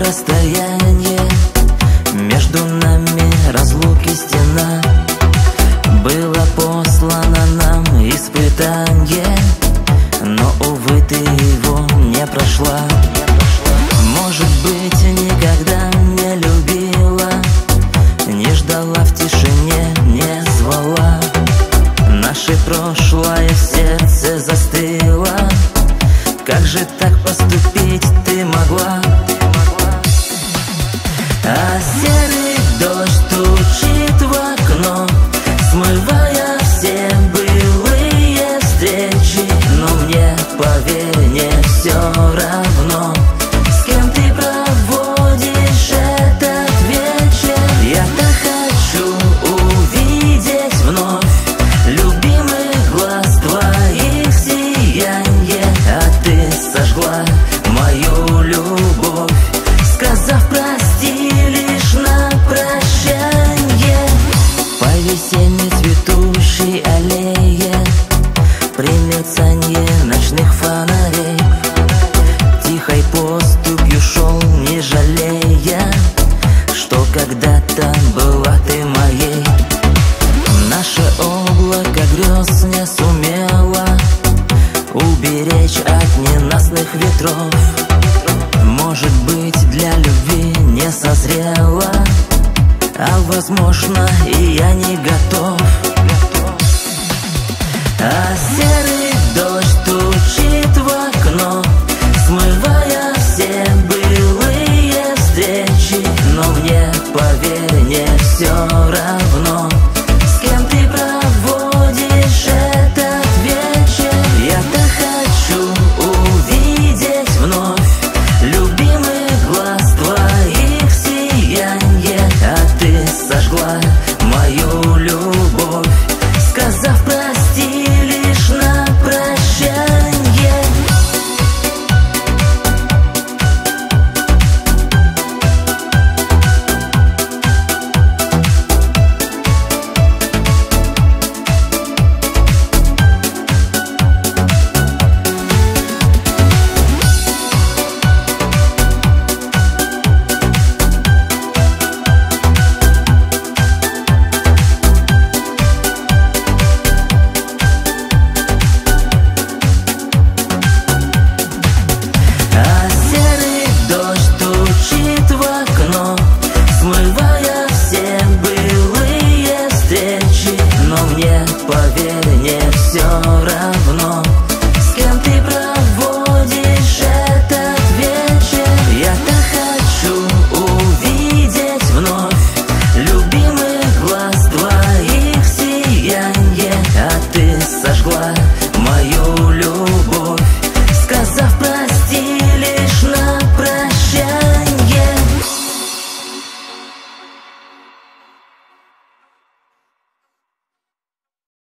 расстояние, между нами разлуки стена. Было послано нам испытание, но, увы, ты его не прошла. Может быть, никогда не любила, не ждала в тишине, не звала. Наше прошлое в сердце застыло. Как же так поступить ты могла? А серый дождь стучит в окно, смывая все былые встречи. Но мне, поверь, не все равно, с кем ты проводишь этот вечер. Я так хочу увидеть вновь любимых глаз твоих сиянье, а ты сожгла мою любовь, сказав прости лишь на прощанье. По весенней цветущей аллее, при мерцанье ночных фонарей, тихой поступью шел, не жалея, что когда-то была ты моей. Наше облако грез не сумело уберечь от ненастных ветров. Может быть, для любви не созрела, а возможно, и я не готов. А серый дождь стучит в окно, смывая все былые встречи. Но мне, поверь, не все равно, с кем ты проводишь этот вечер. Я так хочу увидеть вновь любимых глаз твоих сиянье, а ты сожгла мою любовь, сказав прости лишь на прощанье. А серый дождь стучит в окно, смывая все былые встречи. Но мне, поверь, не все равно,